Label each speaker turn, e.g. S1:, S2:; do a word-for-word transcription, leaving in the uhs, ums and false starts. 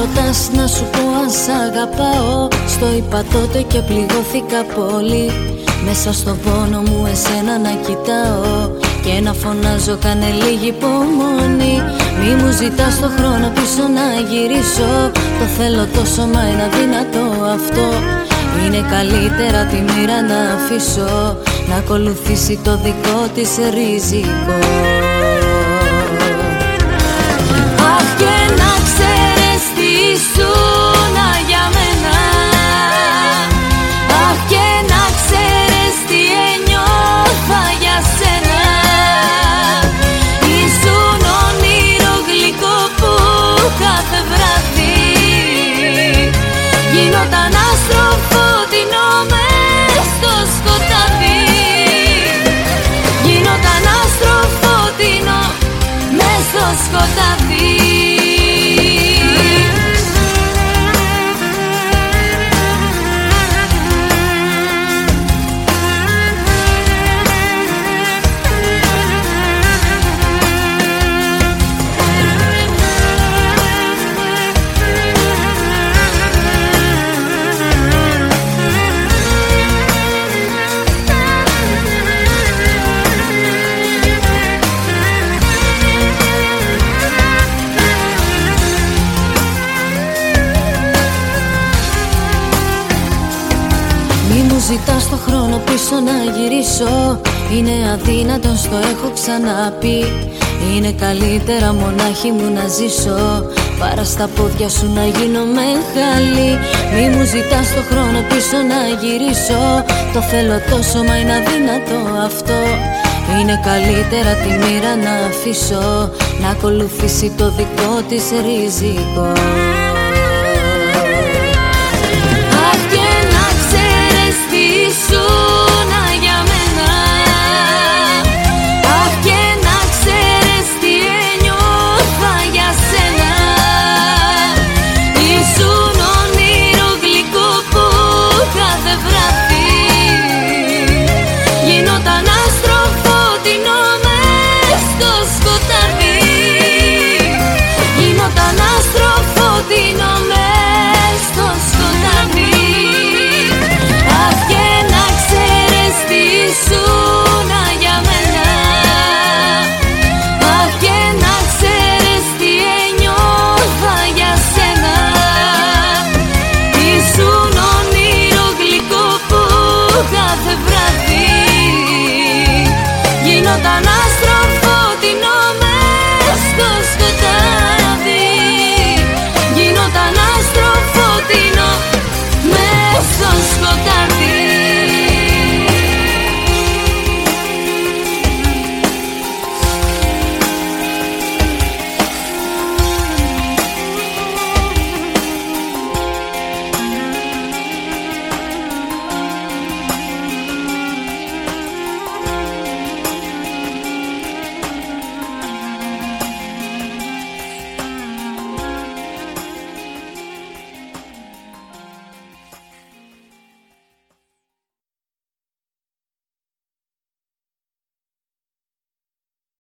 S1: ρωτάς να σου πω αν σ' αγαπάω. Στο είπα τότε και πληγώθηκα πολύ. Μέσα στον πόνο μου εσένα να κοιτάω και να φωνάζω, κάνε λίγη υπομονή. Μη μου ζητάς το χρόνο πίσω να γυρίσω. Το θέλω τόσο μα είναι αδύνατο αυτό. Είναι καλύτερα τη μοίρα να αφήσω να ακολουθήσει το δικό της ριζικό. Αχ, και να ξέρεις τι ήσουνα για μένα. Αχ, και να ξέρεις τι ένιωθα για σένα. Ήσουν όνειρο γλυκό που κάθε βράδυ γινόταν άστρο φωτεινό μες στο σκοτάδι. Γινόταν άστρο φωτεινό μες στο σκοτάδι. Μη μου ζητάς το χρόνο πίσω να γυρίσω. Είναι αδύνατον, στο έχω ξαναπεί. Είναι καλύτερα μονάχη μου να ζήσω παρά στα πόδια σου να γίνω μεγάλη. Μη μου ζητάς το χρόνο πίσω να γυρίσω. Το θέλω τόσο μα είναι αδύνατο αυτό. Είναι καλύτερα τη μοίρα να αφήσω να ακολουθήσει το δικό της ριζικό.